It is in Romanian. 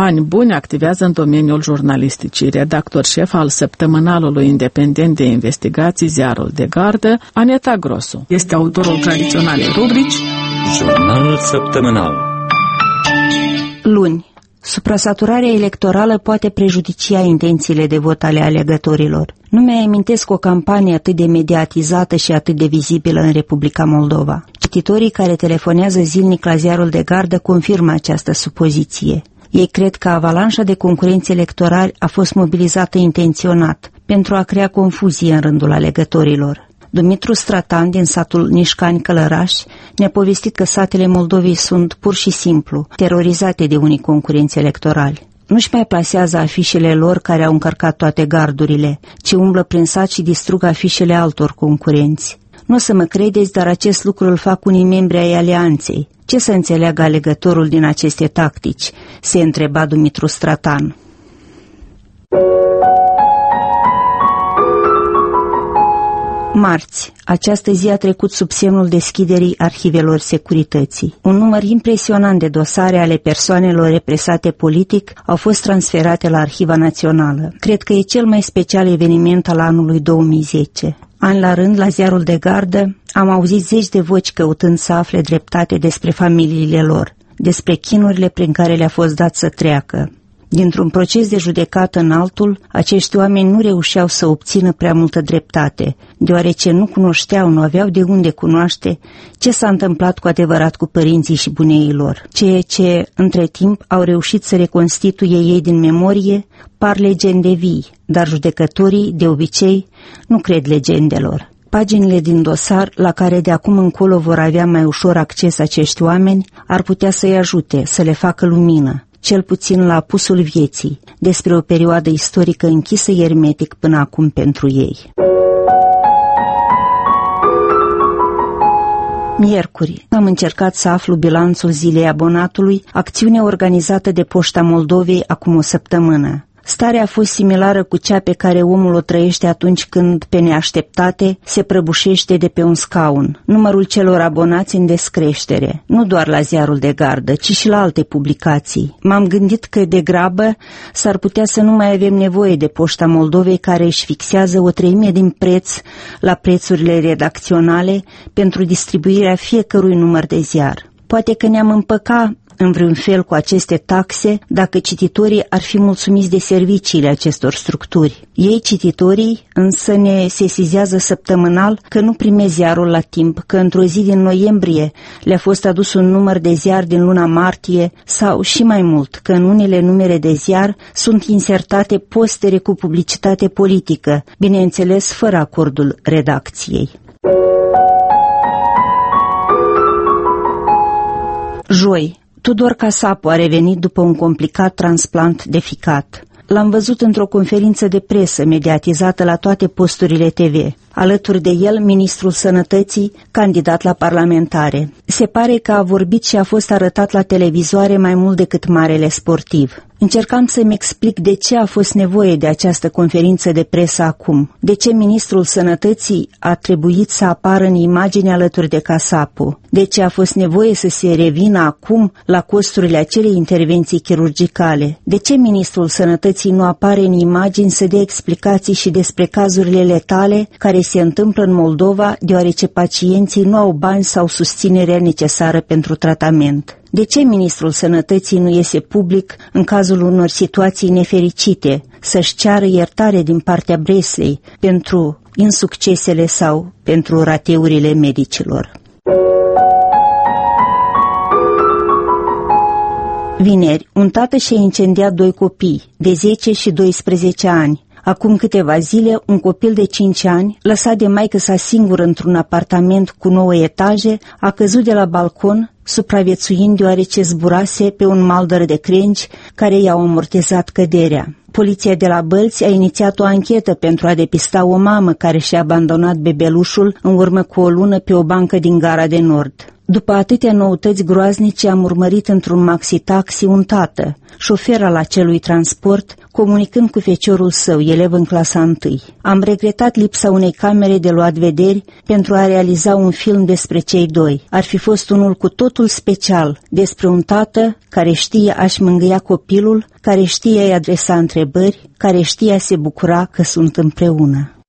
ani buni activează în domeniul jurnalisticii, redactor șef al săptămânalului independent de investigații Ziarul de Gardă. Aneta Grosu este autorul tradiționalei rubrici Jurnal săptămânal. Luni. Suprasaturarea electorală poate prejudicia intențiile de vot ale alegătorilor. Nu mi-ai amintesc o campanie atât de mediatizată și atât de vizibilă în Republica Moldova. Cititorii care telefonează zilnic la Ziarul de Gardă confirmă această supoziție. Ei cred că avalanșa de concurenți electorali a fost mobilizată intenționat pentru a crea confuzie în rândul alegătorilor. Dumitru Stratan, din satul Nișcani Călăraș, ne-a povestit că satele Moldovei sunt pur și simplu terorizate de unii concurenți electorali. Nu-și mai plasează afișele lor care au încărcat toate gardurile, ci umblă prin sat și distrug afișele altor concurenți. Nu o să mă credeți, dar acest lucru îl fac unii membri ai alianței. Ce să înțeleagă alegătorul din aceste tactici? Se întreba Dumitru Stratan. Marți, această zi a trecut sub semnul deschiderii arhivelor securității. Un număr impresionant de dosare ale persoanelor represate politic au fost transferate la Arhiva Națională. Cred că e cel mai special eveniment al anului 2010. An la rând, la Ziarul de Gardă, am auzit zeci de voci căutând să afle dreptate despre familiile lor, despre chinurile prin care le-a fost dat să treacă. Dintr-un proces de judecată în altul, acești oameni nu reușeau să obțină prea multă dreptate, deoarece nu cunoșteau, nu aveau de unde cunoaște ce s-a întâmplat cu adevărat cu părinții și buneii lor. Ceea ce, între timp, au reușit să reconstituie ei din memorie, par legende vii, dar judecătorii, de obicei, nu cred legendelor. Paginile din dosar, la care de acum încolo vor avea mai ușor acces acești oameni, ar putea să-i ajute, să le facă lumină, cel puțin la apusul vieții, despre o perioadă istorică închisă ermetic până acum pentru ei. Miercuri, am încercat să aflu bilanțul zilei abonatului, acțiune organizată de Poșta Moldovei acum o săptămână. Starea a fost similară cu cea pe care omul o trăiește atunci când, pe neașteptate, se prăbușește de pe un scaun. Numărul celor abonați în descreștere, nu doar la Ziarul de Gardă, ci și la alte publicații. M-am gândit că, de grabă, s-ar putea să nu mai avem nevoie de Poșta Moldovei, care își fixează 1/3 din preț la prețurile redacționale pentru distribuirea fiecărui număr de ziar. Poate că ne-am împăcat în vreun fel cu aceste taxe dacă cititorii ar fi mulțumiți de serviciile acestor structuri. Ei, cititorii, însă ne sesizează săptămânal că nu primesc ziarul la timp, că într-o zi din noiembrie le-a fost adus un număr de ziar din luna martie sau, și mai mult, că în unele numere de ziar sunt insertate postere cu publicitate politică, bineînțeles fără acordul redacției. Joi, Tudor Casapu a revenit după un complicat transplant de ficat. L-am văzut într-o conferință de presă mediatizată la toate posturile TV. Alături de el, ministrul Sănătății, candidat la parlamentare. Se pare că a vorbit și a fost arătat la televizoare mai mult decât marele sportiv. Încercam să-mi explic de ce a fost nevoie de această conferință de presă acum. De ce ministrul Sănătății a trebuit să apară în imagine alături de Casapu. De ce a fost nevoie să se revină acum la costurile acelei intervenții chirurgicale. De ce ministrul Sănătății nu apare în imagini să dea explicații și despre cazurile letale care se întâmplă în Moldova, deoarece pacienții nu au bani sau susținerea necesară pentru tratament. De ce ministrul Sănătății nu iese public în cazul unor situații nefericite, să-și ceară iertare din partea Breslei pentru insuccesele sau pentru rateurile medicilor? Vineri, un tată și-a incendiat 2 copii, de 10 și 12 ani. Acum câteva zile, un copil de 5 ani, lăsat de maică-sa singur într-un apartament cu 9 etaje, a căzut de la balcon, supraviețuind deoarece zburase pe un maldăr de crengi care i-au amortizat căderea. Poliția de la Bălți a inițiat o anchetă pentru a depista o mamă care și-a abandonat bebelușul în urmă cu o lună pe o bancă din Gara de Nord. După atâtea noutăți groaznice, am urmărit într-un maxi-taxi un tată, șofer al acelui transport, comunicând cu feciorul său, elev în clasa 1. Am regretat lipsa unei camere de luat vederi pentru a realiza un film despre cei doi. Ar fi fost unul cu totul special, despre un tată care știe a-și mângâia copilul, care știe a-i adresa întrebări, care știe a se bucura că sunt împreună.